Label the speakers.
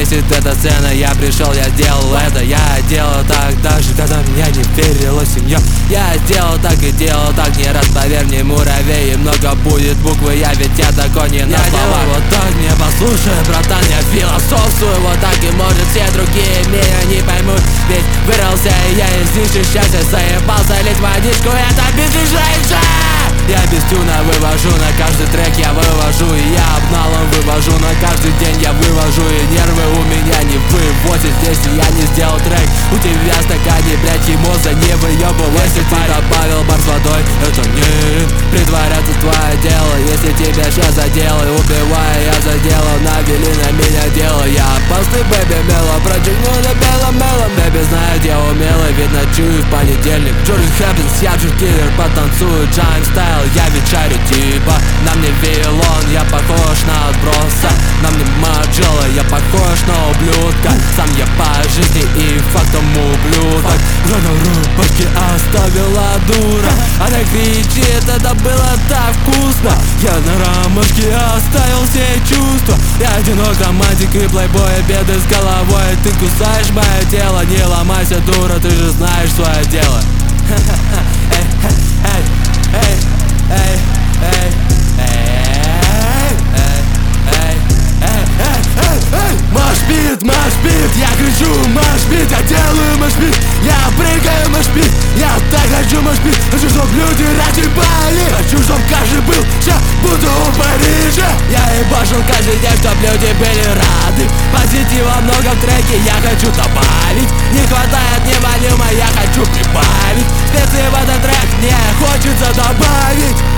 Speaker 1: бесит эта сцена. Я пришел, я делал это. Я делал так даже, когда меня не верила семья. Я делал так и делал так. Не раз поверь мне, муравей, и много будет буквы. Я ведь я такой не на слова. Вот так, не послушай, братан, я философствую. Вот так и может все другие меня не поймут. Ведь вырвался я из ниши счастья. Заебался лить водичку, это безлежащее. Я без тюна вывожу, на каждый трек я вывожу. И я обналом вывожу, на каждый день я вывожу. И нервы у меня не вывозят, если я не сделал трек. У тебя в стакане, блядь, химоза, не выебывай. Если ты добавил бар с водой, это не притворяться твое дело. Если тебя сейчас заделай, убивай, я заделал. Навели на меня дело. Я опасный бэби мело, прочеркну на белом мелом. Бэби знает, я умелый, ведь ночую в понедельник. Jordan Happens, я же киллер, потанцую джанг стайл. Я ведь шарю типа, на мне вилон, я похож на отброса. На мне Маджела, я похож на ублюдка. Сам я по жизни и фактом ублюдок. Рано рубашки оставила дура. Она кричит, это было так вкусно. Я на рамочке оставил все чувства. Я одинок, романтик и плейбой, беды с головой. Ты кусаешь мое тело, не ломайся, дура, ты же знаешь свое дело. Машбит, я кричу машбит, я делаю машбит, я прыгаю машбит, я так хочу машбит, хочу, чтоб люди разъебали, хочу, чтоб каждый был, сейчас буду в Париже. Я ебашил каждый день, чтоб люди были рады, позитива много в треке, я хочу добавить, не хватает невалимо, я хочу прибавить, специи в этот трек мне хочется добавить.